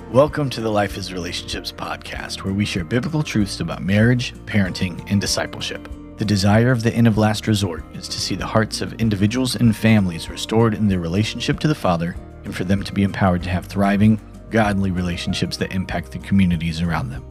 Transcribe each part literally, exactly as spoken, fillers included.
Welcome to the Life is Relationships podcast, where we share biblical truths about marriage, parenting, and discipleship. The desire of the Inn of Last Resort is to see the hearts of individuals and families restored in their relationship to the Father, and for them to be empowered to have thriving, godly relationships that impact the communities around them.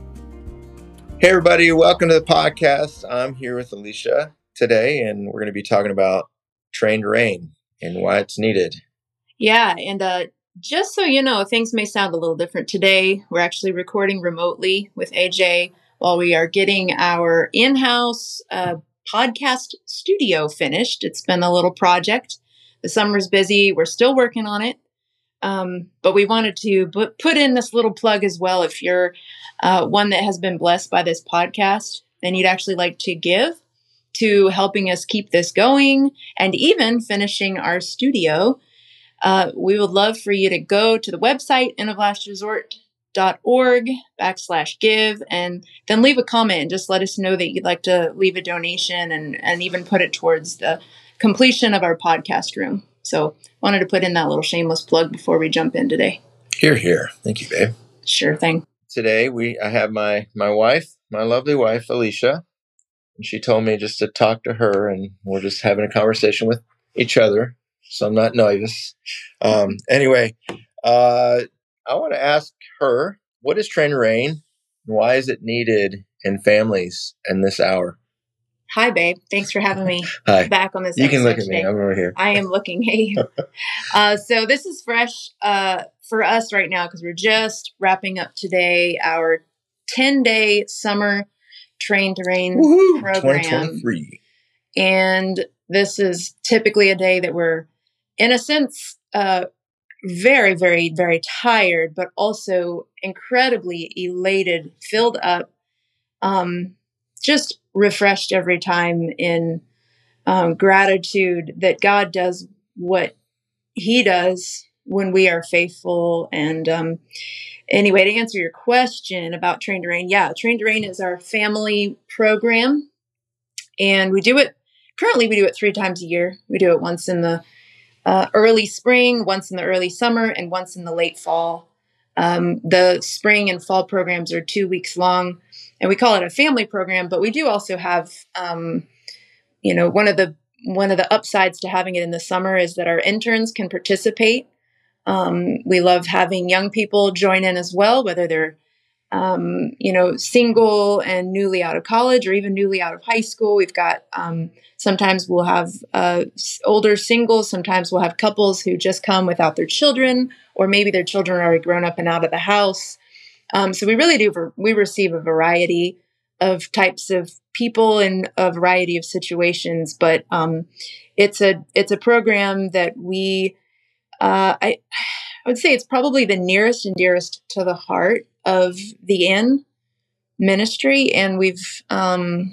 Hey everybody, welcome to the podcast. I'm here with Alicia today, and we're going to be talking about trained rain and why it's needed. Yeah, and uh, just so you know, things may sound a little different today. We're actually recording remotely with A J while we are getting our in-house uh, podcast studio finished. It's been a little project. The summer's busy. We're still working on it. Um, but we wanted to b- put in this little plug as well. If you're uh, one that has been blessed by this podcast and you'd actually like to give to helping us keep this going and even finishing our studio, uh, we would love for you to go to the website, inn of last resort dot org backslash give, and then leave a comment and just let us know that you'd like to leave a donation and, and even put it towards the completion of our podcast room. So wanted to put in that little shameless plug before we jump in today. Here, here. Thank you, babe. Sure thing. Today, we I have my, my wife, my lovely wife, Alicia, and she told me just to talk to her, and we're just having a conversation with each other, so I'm not nervous. Um, anyway, uh, I want to ask her, what is trained rain, and why is it needed in families in this hour? Hi, babe. Thanks for having me Hi. back on this You can look at today. me. I'm over here. I am looking. Hey. uh, so this is fresh uh, for us right now because we're just wrapping up today our ten-day summer Train to Rain Woohoo! program. twenty twenty-three. And this is typically a day that we're, in a sense, uh, very, very, very tired, but also incredibly elated, filled up, um, just refreshed every time in um, gratitude that God does what He does when we are faithful. And um, anyway, to answer your question about Train to Rain, yeah, Train to Rain is our family program, and we do it. Currently, we do it three times a year. We do it once in the uh, early spring, once in the early summer, and once in the late fall. Um, the spring and fall programs are two weeks long, and we call it a family program. But we do also have, um, you know, one of the one of the upsides to having it in the summer is that our interns can participate. Um, we love having young people join in as well, whether they're Um, you know, single and newly out of college or even newly out of high school. We've got, um, sometimes we'll have uh, older singles. Sometimes we'll have couples who just come without their children, or maybe their children are already grown up and out of the house. Um, so we really do, we receive a variety of types of people in a variety of situations, but um, it's a, it's a program that we, uh, I, I would say it's probably the nearest and dearest to the heart of the Inn ministry. And we've, um,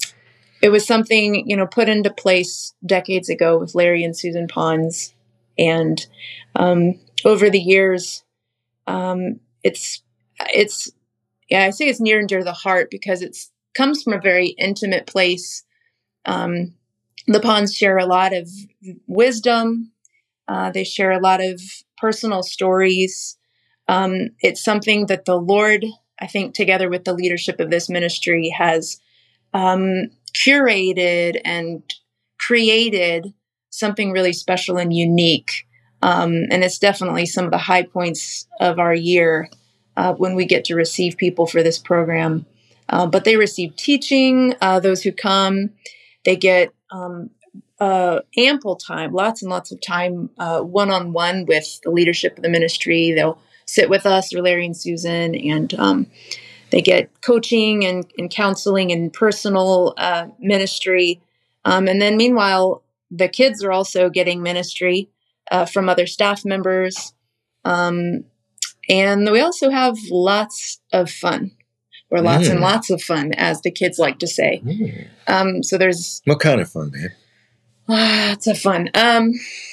it was something, you know, put into place decades ago with Larry and Susan Pons. And um, over the years, um, it's, it's, yeah, I say it's near and dear to the heart because it's comes from a very intimate place. Um, the Pons share a lot of wisdom. Uh, they share a lot of personal stories. Um, it's something that the Lord, I think, together with the leadership of this ministry, has um, curated and created something really special and unique. Um, and it's definitely some of the high points of our year uh, when we get to receive people for this program. Uh, but they receive teaching. Uh, those who come, they get um, uh, ample time, lots and lots of time, uh, one-on-one with the leadership of the ministry. They'll sit with us, or Larry and Susan, and um, they get coaching and, and counseling and personal uh, ministry. Um, and then meanwhile, the kids are also getting ministry uh, from other staff members. Um, and we also have lots of fun, or lots mm. and lots of fun, as the kids like to say. Mm. Um, so there's... What kind of fun, babe? Lots of fun. Um,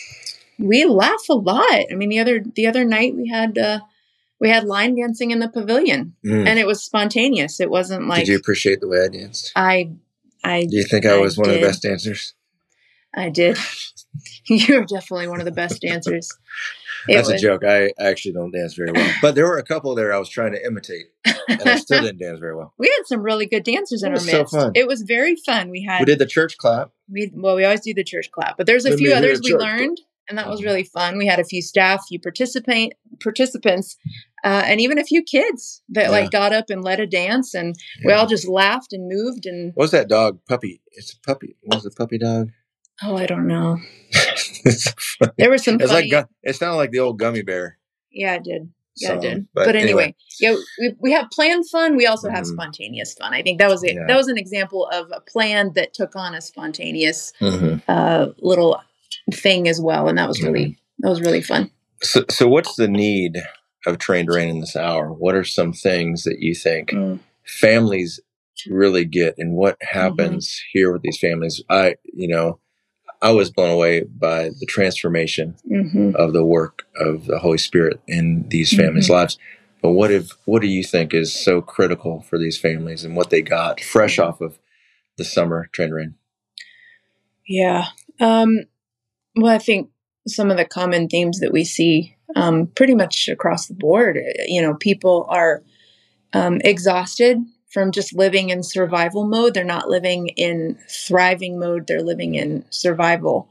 we laugh a lot. I mean, the other the other night we had uh, we had line dancing in the pavilion, mm. and it was spontaneous. It wasn't like. Did you appreciate the way I danced? I, I. Do you think I, I was one did. of the best dancers? I did. You're definitely one of the best dancers. That's was, a joke. I actually don't dance very well, but there were a couple there I was trying to imitate, and I still didn't dance very well. We had some really good dancers in It our was so midst. fun. It was very fun. We had We did the church clap. we well, we always do the church clap, but there's a Let me few hear others the we church learned, and that was Mhm. really fun. We had a few staff, few participant participants, uh, and even a few kids that Yeah. like got up and led a dance, and we Yeah. all just laughed and moved. And What was that dog? Puppy. It's a puppy. What was it, puppy dog? oh, I don't know. It's so funny. There were some It's funny. like gu- it sounded like the old gummy bear. Yeah, it did. Yeah, song. it did. But, But, anyway. anyway, yeah, we, we have planned fun. We also have Mhm. spontaneous fun. I think that was it. Yeah. That was an example of a plan that took on a spontaneous Mhm. uh, little thing as well, and that was really Mm-hmm. that was really fun. So, so what's the need of Trained to Reign in this hour? What are some things that you think Mm. families really get, and what happens Mm-hmm. here with these families? I, you know, I was blown away by the transformation Mm-hmm. of the work of the Holy Spirit in these families' Mhm. lives. But what if, what do you think is so critical for these families and what they got fresh off of the summer Trained to Reign? Yeah. Um, well, I think some of the common themes that we see um, pretty much across the board, you know, people are um, exhausted from just living in survival mode. They're not living in thriving mode. They're living in survival.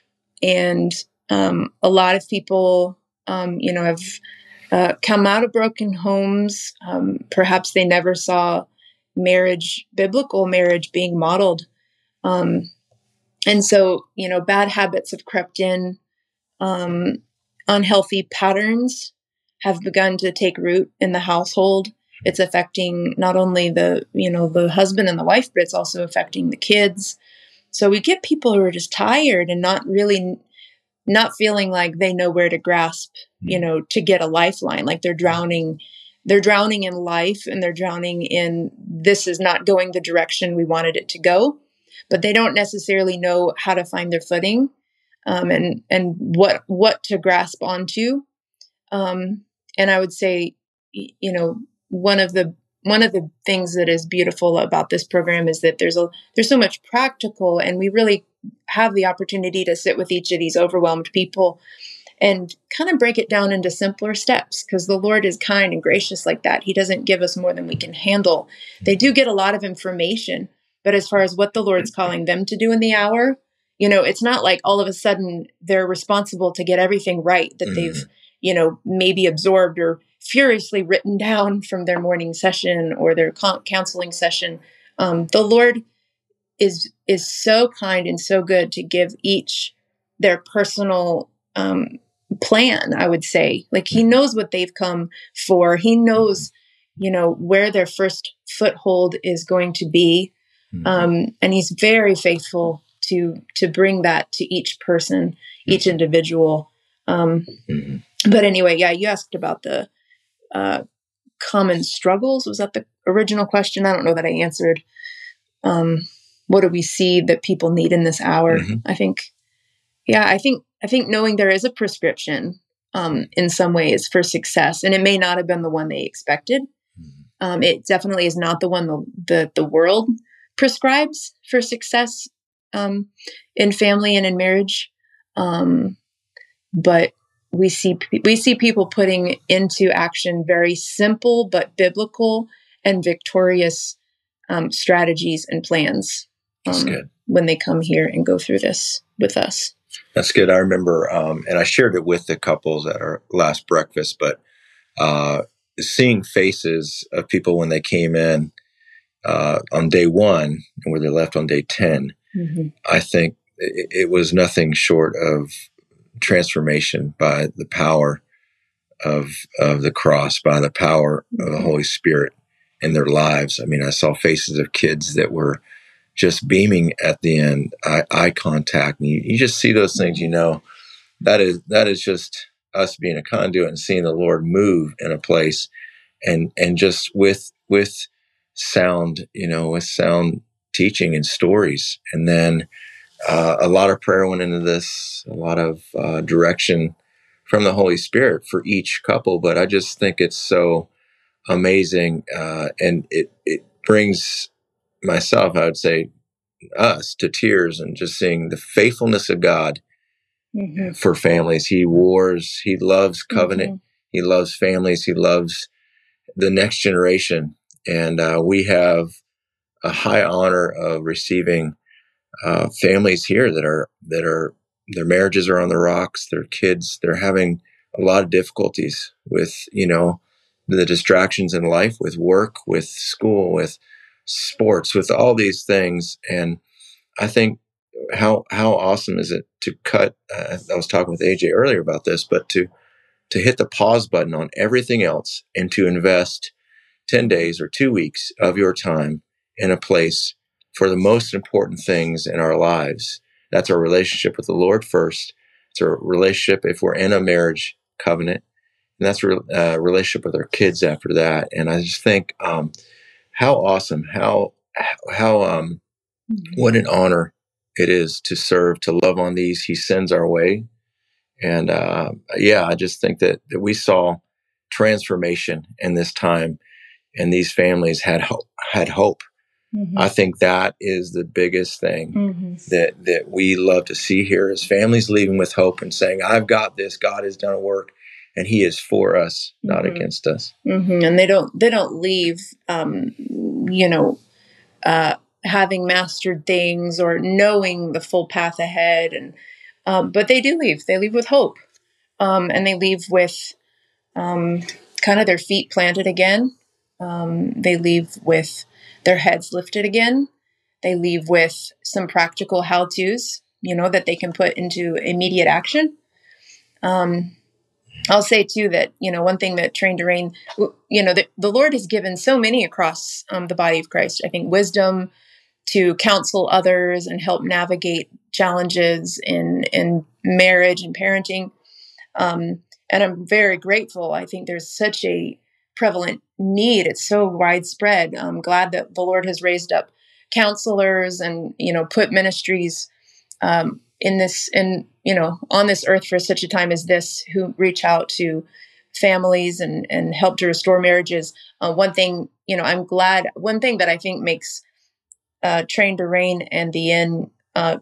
And um, a lot of people, um, you know, have uh, come out of broken homes. Um, perhaps they never saw marriage, biblical marriage being modeled. Um, and so, you know, bad habits have crept in. Um, unhealthy patterns have begun to take root in the household. It's affecting not only the, you know, the husband and the wife, but it's also affecting the kids. So we get people who are just tired and not really, not feeling like they know where to grasp, you know, to get a lifeline. Like they're drowning, they're drowning in life, and they're drowning in, this is not going the direction we wanted it to go, but they don't necessarily know how to find their footing, um, and, and what, what to grasp onto. Um, and I would say, you know, one of the one of the things that is beautiful about this program is that there's a there's so much practical, and we really have the opportunity to sit with each of these overwhelmed people and kind of break it down into simpler steps, because the Lord is kind and gracious like that. He doesn't give us more than we can handle. They do get a lot of information, but as far as what the Lord's calling them to do in the hour, you know, it's not like all of a sudden they're responsible to get everything right that Mhm. they've, you know, maybe absorbed or furiously written down from their morning session or their counseling session. Um, the Lord is is so kind and so good to give each their personal um, plan, I would say. Like, He knows what they've come for. He knows, you know, where their first foothold is going to be. Mhm. Um, and He's very faithful to to bring that to each person, each individual. Um, Mhm. but anyway, yeah, you asked about the uh, common struggles. Was that the original question? I don't know that I answered. Um, what do we see that people need in this hour? Mhm. I think, yeah, I think, I think knowing there is a prescription um, in some ways for success, and it may not have been the one they expected. Um, it definitely is not the one the the, the world prescribes for success um, in family and in marriage. Um, but we see we see people putting into action very simple but biblical and victorious um, strategies and plans That's um, good. when they come here and go through this with us. That's good. I remember, um, and I shared it with the couples at our last breakfast, but uh, seeing faces of people when they came in uh, on day one and where they left on day ten, Mm-hmm. I think it, it was nothing short of transformation by the power of of the cross, by the power of the Mhm. Holy Spirit in their lives. I mean, I saw faces of kids that were just beaming at the end, eye, eye contact. And you, you just see those things, you know, that is that is just us being a conduit and seeing the Lord move in a place, and and just with with sound, you know, with sound teaching and stories. And then uh, a lot of prayer went into this, a lot of uh, direction from the Holy Spirit for each couple. But I just think it's so amazing, uh, and it it brings myself, I would say, us to tears, and just seeing the faithfulness of God mm-hmm. for families. He wars. He loves covenant. Mm-hmm. He loves families. He loves the next generation. And uh, we have a high honor of receiving uh, families here that are that are their marriages are on the rocks. Their kids, they're having a lot of difficulties with, you know, the distractions in life, with work, with school, with sports, with all these things. And I think how how awesome is it to cut? Uh, I was talking with A J earlier about this, but to to hit the pause button on everything else and to invest ten days or two weeks of your time in a place for the most important things in our lives. That's our relationship with the Lord first. It's a relationship if we're in a marriage covenant, and that's a uh, relationship with our kids after that. And I just think um, how awesome, how how um, what an honor it is to serve, to love on these He sends our way. And uh, yeah, I just think that, that we saw transformation in this time, and these families had hope. Had hope. Mm-hmm. I think that is the biggest thing mm-hmm. that that we love to see here is families leaving with hope and saying, "I've got this. God has done a work, and He is for us, not mm-hmm. against us." Mm-hmm. And they don't they don't leave, um, you know, uh, having mastered things or knowing the full path ahead, and um, but they do leave. They leave with hope, um, and they leave with um, kind of their feet planted again. Um, they leave with their heads lifted again. They leave with some practical how-tos, you know, that they can put into immediate action. Um, I'll say too that, you know, one thing that Train to Reign, you know, the, the Lord has given so many across um, the body of Christ. I think wisdom to counsel others and help navigate challenges in, in marriage and parenting. Um, and I'm very grateful. I think there's such a prevalent need. It's so widespread. I'm glad that the Lord has raised up counselors and, you know, put ministries um, in this, in, you know, on this earth for such a time as this, who reach out to families and, and help to restore marriages. Uh, one thing, you know, I'm glad, one thing that I think makes uh, Train to Reign and the Inn uh,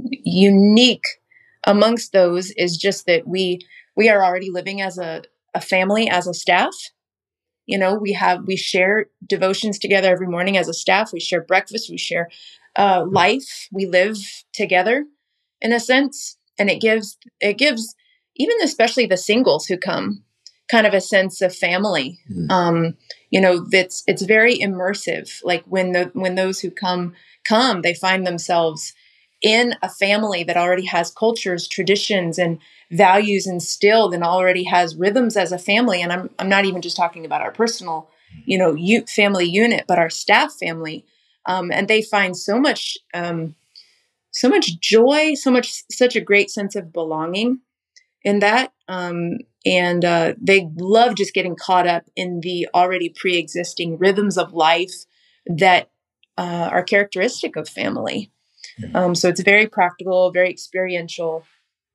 unique amongst those is just that we, we are already living as a, a family, as a staff. You know, we have, we share devotions together every morning as a staff. We share breakfast. We share uh, life. We live together in a sense. And it gives, it gives even especially the singles who come kind of a sense of family. Mm. Um, you know, that's, it's very immersive. Like when the, when those who come, come, they find themselves in a family that already has cultures, traditions, and values instilled, and already has rhythms as a family. And I'm I'm not even just talking about our personal, you know, u- family unit, but our staff family. Um, and they find so much, um, so much joy, so much, such a great sense of belonging in that. Um, and uh, they love just getting caught up in the already pre-existing rhythms of life that uh, are characteristic of family. Um, so it's very practical, very experiential.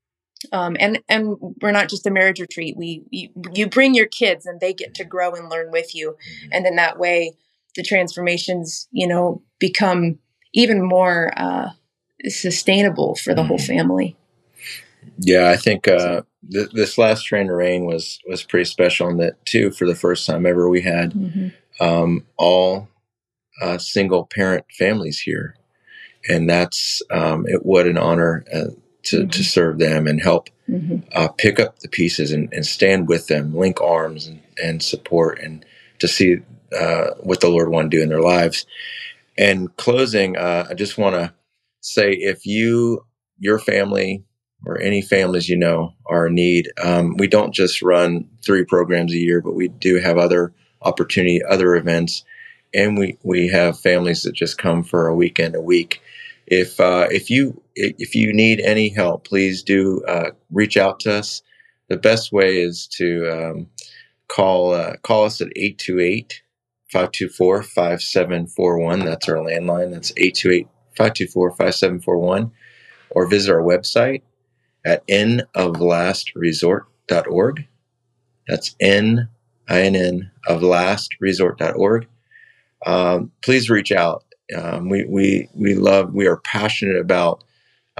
Um, and, and we're not just a marriage retreat. We, you, you bring your kids and they get to grow and learn with you. And in that way, the transformations, you know, become even more, uh, sustainable for the whole family. Yeah. I think, uh, th- this last Train to Reign was, was pretty special in that too. For the first time ever, we had, mm-hmm. um, all, uh, single parent families here. And that's, um, it, what an honor, uh, to, mm-hmm. to serve them and help, mm-hmm. uh, pick up the pieces and, and stand with them, link arms and, and support, and to see, uh, what the Lord want to do in their lives. And closing, uh, I just want to say, if you, your family or any families, you know, are in need, um, we don't just run three programs a year, but we do have other opportunity, other events. And we, we have families that just come for a weekend, a week. If uh, if you if you need any help, please do uh, reach out to us. The best way is to um, call uh, call us at eight two eight, five two four, five seven four one. That's our landline. That's eight two eight, five two four, five seven four one. Or visit our website at inn of last resort dot org. That's N I N N of last resort dot org. Um, please reach out. Um, we, we, we love, we are passionate about, uh,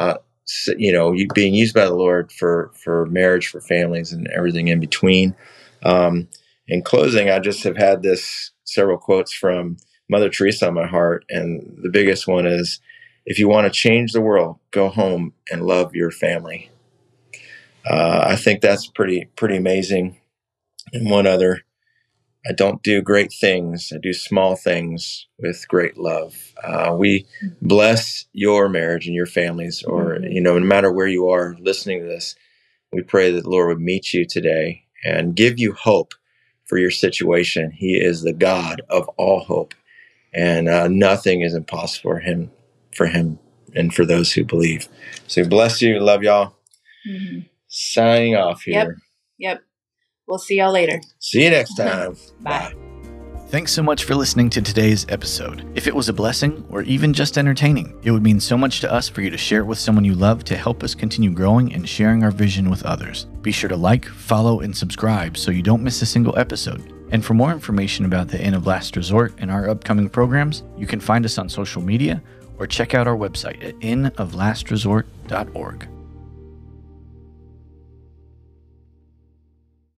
you know, you being used by the Lord for, for marriage, for families, and everything in between. Um, in closing, I just have had this several quotes from Mother Teresa on my heart. And the biggest one is, if you want to change the world, go home and love your family. Uh, I think that's pretty, pretty amazing. And one other, I don't do great things. I do small things with great love. Uh, we bless your marriage and your families, or, you know, no matter where you are listening to this, we pray that the Lord would meet you today and give you hope for your situation. He is the God of all hope, and uh, nothing is impossible for him, for him and for those who believe. So bless you. Love y'all. Mm-hmm. Signing off here. Yep. Yep. We'll see y'all later. See you next time. Bye. Bye. Thanks so much for listening to today's episode. If it was a blessing or even just entertaining, it would mean so much to us for you to share it with someone you love to help us continue growing and sharing our vision with others. Be sure to like, follow, and subscribe so you don't miss a single episode. And for more information about the Inn of Last Resort and our upcoming programs, you can find us on social media or check out our website at inn of last resort dot org.